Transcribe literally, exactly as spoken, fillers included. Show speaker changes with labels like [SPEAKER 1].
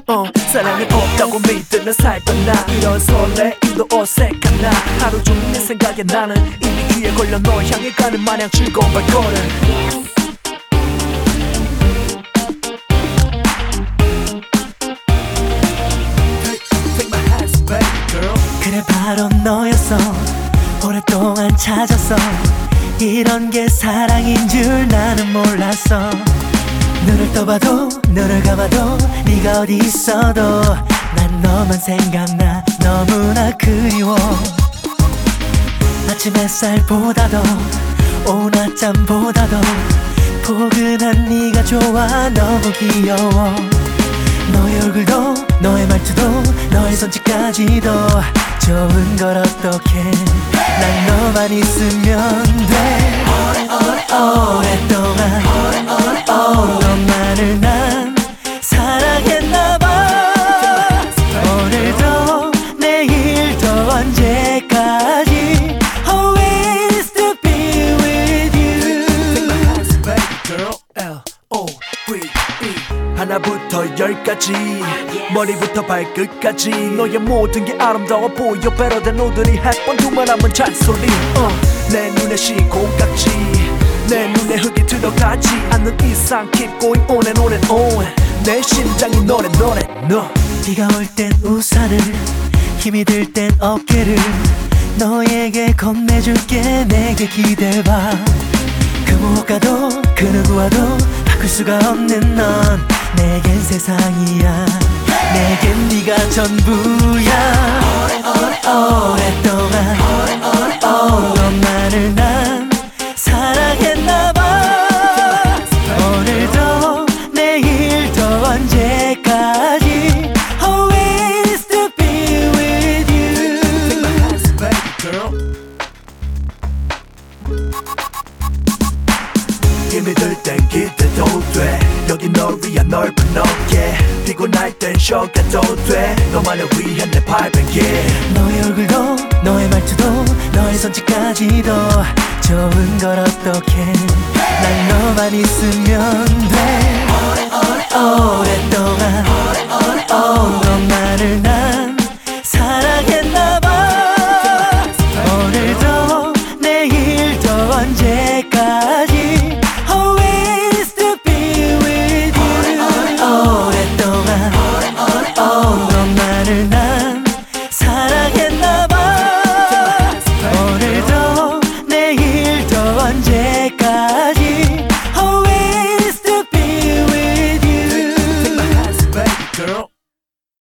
[SPEAKER 1] 어, 사랑은 없다고 믿으면 살던 나 이런 설레임도 어색한 나 하루 종일 내 생각에 나는 이미 귀에 걸려 널 향해 가는 마냥 즐거운 발걸음
[SPEAKER 2] 그래 바로 너였어 오랫동안 찾았어 이런 게 사랑인 줄 나는 몰랐어 눈을 떠봐도 눈을 감아도 네가 어디 있어도 난 너만 생각나 너무나 그리워 아침 햇살보다도 오후 낮잠보다도 포근한 네가 좋아 너무 귀여워 너의 얼굴도 너의 말투도 너의 손짓까지도 좋은 걸 어떡해 난 너만 있으면 돼 오래 오래 오랫동안 오래 오래 오래 너만을 난 사랑했나봐 오늘도 내일도 언제까지 Always to be with you
[SPEAKER 1] L O V E 하나부터 열까지 머리부터 발끝까지 너의 모든 게 아름다워 보여 배로된 오들이 햇번 두말하면 잔소리 어, 내 눈에 시공각지 내 눈에 흙이 들어가지 않는 이상 Keep going on and on and on 내 심장이 노래 노래 너
[SPEAKER 2] 비가 올 땐 우산을 힘이 들 땐 어깨를 너에게 건네줄게 내게 기대봐 그 무엇과도 그 누구와도 바꿀 수가 없는 넌 내겐 세상이야 내겐 네가 전부야 오래 오래 오랫동안 오래 오래 오래 너만을 난 사랑했나봐 오늘도 내일도 언제까지 Always to be with you
[SPEAKER 1] 힘이 들 땐 기대도 돼 여기 널 위한 넓은 어깨 피곤할 땐 쉬어가도 돼 너만을 위한 내 발베개
[SPEAKER 2] 너의 얼굴도 너의 말투도 너의 손짓까지도 좋은 걸 어떡해 난 너만 있으면